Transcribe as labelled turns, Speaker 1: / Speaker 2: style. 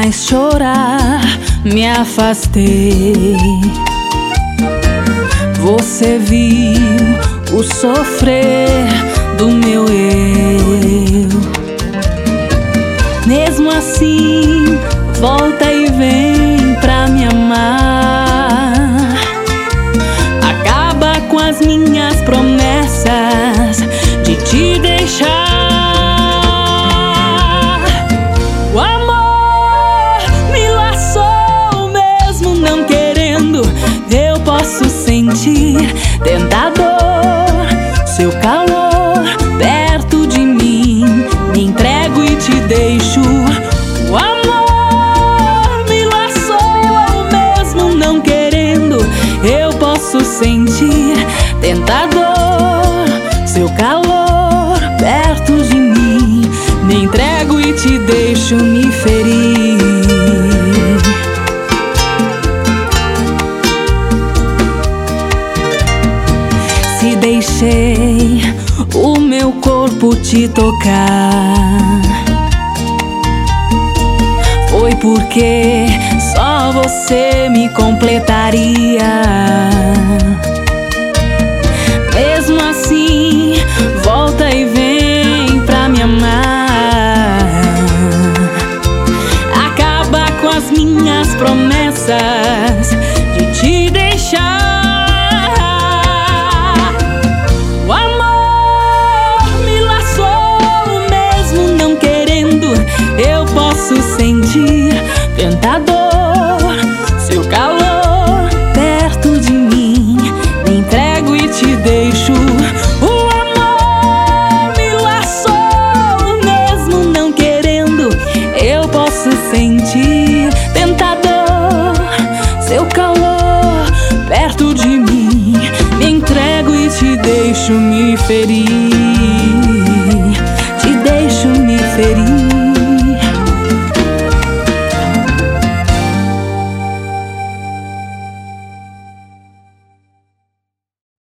Speaker 1: mais chorar, me afastei. Você viu o sofrer do meu eu. Mesmo assim, volta e vem pra me amar. Acaba com as minhas promessas de te deixar. O amor me laçou mesmo não querendo. Eu posso sentir tentador seu calor perto de mim. Me entrego e te deixo. O amor me laçou mesmo não querendo. Eu posso sentir tentador seu calor perto de mim. Me entrego e te deixo me ferir. Se deixei o meu corpo te tocar, foi porque só você me completaria. Mesmo assim, volta e vem pra me amar. Acaba com as minhas promessas de te deixar. O amor me laçou mesmo não querendo. Eu posso sentir tentador seu calor perto de mim. Me entrego e te deixo. O amor me laçou mesmo não querendo. Eu posso sentir tentador seu calor perto de mim. Me entrego e te deixo me ferir.